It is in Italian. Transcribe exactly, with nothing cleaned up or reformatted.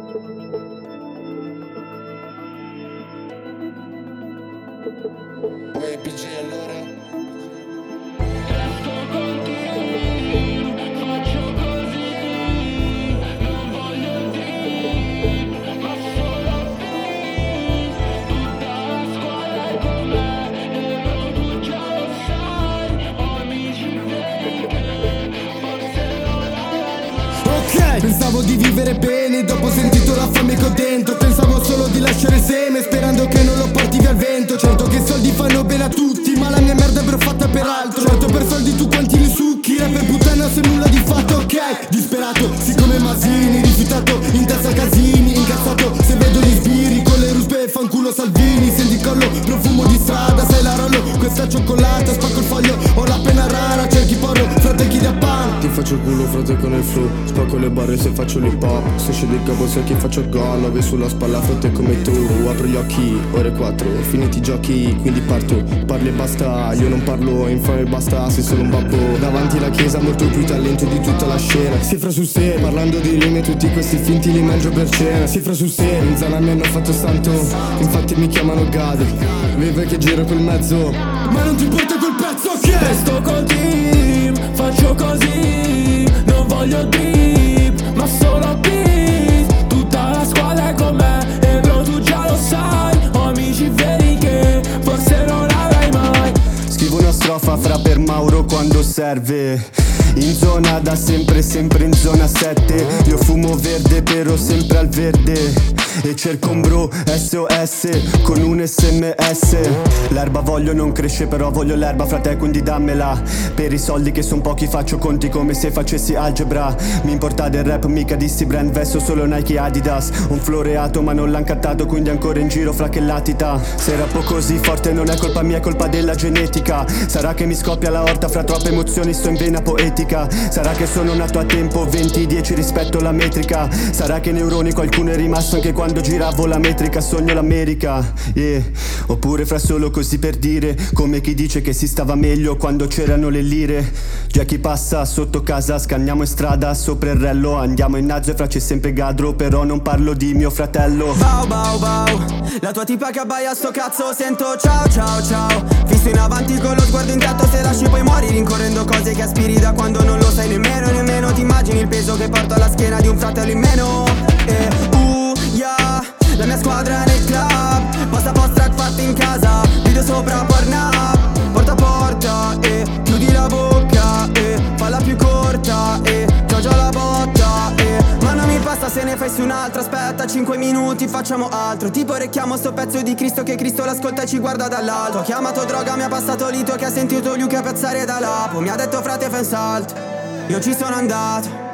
Uè P G allora. Resto con te, faccio così, non voglio dire, ma solo te. Tutta la squadra è con me, e però tu già lo sai. Ho amici veri che forse non l'avrai mai. Ok, pensavo di vivere bene, dopo ho sentito la fame che ho dentro. Pensavo solo di lasciare seme, sperando che non lo porti via il vento. Certo che i soldi fanno bene a tutti, ma la mia merda però fatta per altro. Certo per soldi tu quanti li succhi, rapper puttana se nulla di fatto. Ok, disperato, siccome Masini, rifiutato, in testa casini, incazzato. Se vedo gli sbirri con le ruspe, fanculo Salvini. Senti il collo, profumo di strada, sai la rollo. Questa cioccolata, spacco il foglio, ho la penna rara. Cerchi porro, frate chi da pan. Ti faccio il culo frate con il flow, spacco le barre se faccio l'hip hop. Se scende il capo sai che faccio gol, nove sulla spalla frate come tu. Apro gli occhi, ore quattro, finiti i giochi, quindi parto. Parli e basta, io non parlo, infame basta, sei solo un babbo. Davanti alla chiesa molto più talento di tutta la scena. Cifra su sé, parlando di rime, tutti questi finti li mangio per cena. Cifra su sé, in zona mi hanno fatto santo, infatti mi chiamano Gade. Vive che giro col mezzo, ma non ti importa quel pezzo che Resto col team, faccio così, non voglio drip, ma solo beat. Tutta la squadra è con me, e bro tu già lo sai. Ho amici veri che forse non avrai mai. Scrivo una strofa fra per Mauro quando serve. In zona da sempre, sempre in zona sette. Io fumo verde però sempre al verde. E cerco un bro S O S con un S M S. L'erba voglio non cresce però voglio l'erba frate quindi dammela. Per i soldi che son pochi faccio conti come se facessi algebra. Mi importa del rap mica di sti brand, vesto solo Nike Adidas. Un floreato ma non l'han cantato quindi ancora in giro fra che latita. Se rappo così forte non è colpa mia è colpa della genetica. Sarà che mi scoppia la orta fra troppe emozioni sto in vena poetica. Sarà che sono nato a tempo venti dieci rispetto alla metrica. Sarà che neuroni qualcuno è rimasto anche quando giravo la metrica. Sogno l'America, yeah. Oppure fra solo così per dire, come chi dice che si stava meglio quando c'erano le lire. Già chi passa sotto casa, scanniamo in strada sopra il rello. Andiamo in nazzo e fra c'è sempre Gadro, però non parlo di mio fratello. Bau bau bau, la tua tipa che abbaia sto cazzo, sento ciao ciao ciao. Fisso in avanti con lo sguardo intatto, se lasci poi muori rincorrendo cose che aspiri da quando non lo sai nemmeno. Nemmeno ti immagini il peso che porto alla schiena di un fratello in meno. E uh, yeah, la mia squadra è nel club, posta post track fatti in casa, video sopra Pornhub. Porta a porta e chiudi la bocca e falla più corta e c'ho già la botta e ma non mi basta se ne fai su un'altra. Aspetta cinque minuti facciamo altro, tipo orecchiamo sto pezzo di Cristo che Cristo l'ascolta e ci guarda dall'alto. Ho chiamato droga, mi ha passato lito che ha sentito Luca pezzare da lapo. Mi ha detto frate fai un salto, io ci sono andato.